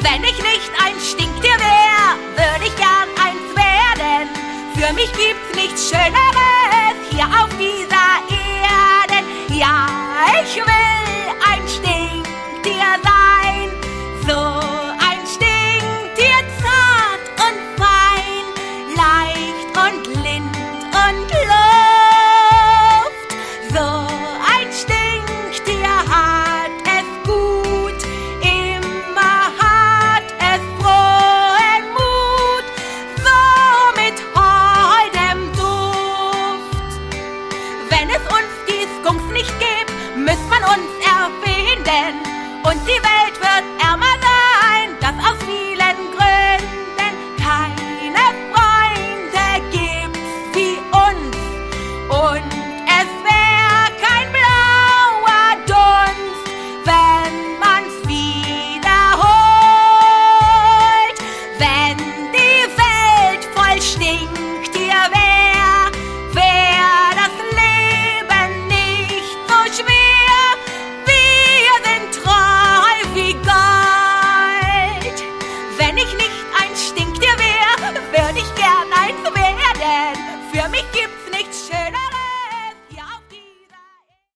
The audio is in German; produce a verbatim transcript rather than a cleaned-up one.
Wenn ich nicht ein Stinktier wär, würde ich gern eins werden. Für mich gibt's nichts Schöneres hier auf dieser Erde. Ja,